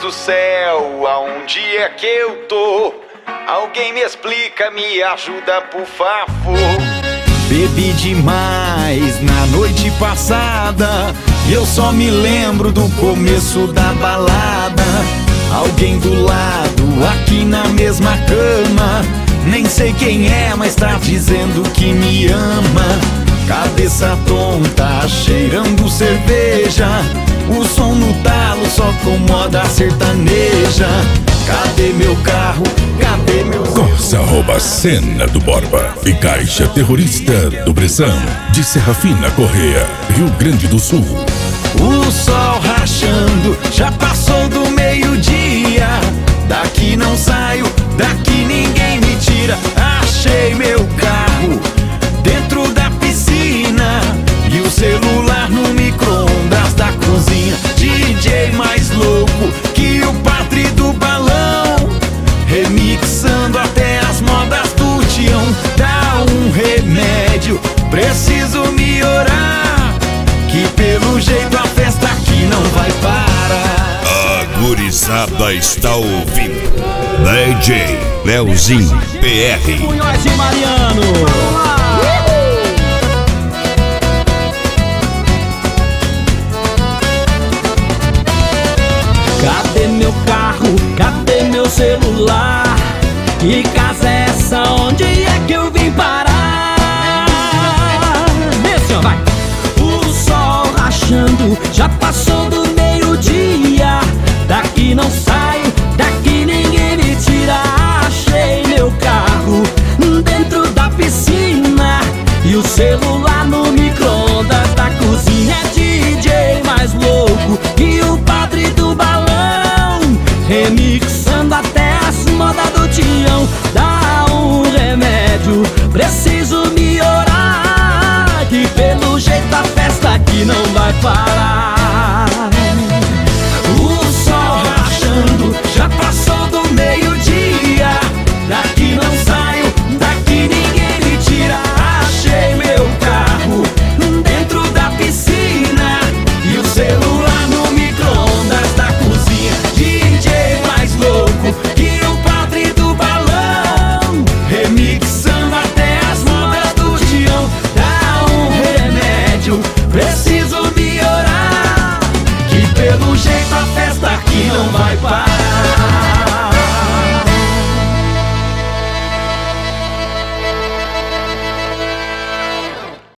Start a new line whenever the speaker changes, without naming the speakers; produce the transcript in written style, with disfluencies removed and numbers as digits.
do céu, aonde é que eu tô? Alguém me explica, me ajuda por favor.
Bebi demais na noite passada e eu só me lembro do começo da balada. Alguém do lado, aqui na mesma cama. Nem sei quem é, mas tá dizendo que me ama. Cabeça tonta, cheirando cerveja. O som no talo só com moda sertaneja. Cadê meu carro? Cadê meu...
Corsa rouba cena do Borba e Caixa Terrorista do Bressão, de Serra Fina, Correia, Rio Grande do Sul.
O sol rachando, já passou do meio-dia. Daqui não saio, daqui ninguém me tira. Achei meu carro dentro da piscina e o celular no micro-ondas da cozinha. DJ mais louco que o padre do balão, remixando até as modas do Tião. Dá um remédio, preciso me orar, que pelo jeito a festa aqui não vai parar.
A gurizada está ouvindo DJ Leozinho PR.
Munhoz e Mariano. Cadê meu carro? Cadê meu celular? Que casa é essa? Onde é que eu vim parar? Desce, ó, vai! O sol rachando, já passou do meio-dia. Daqui não sai.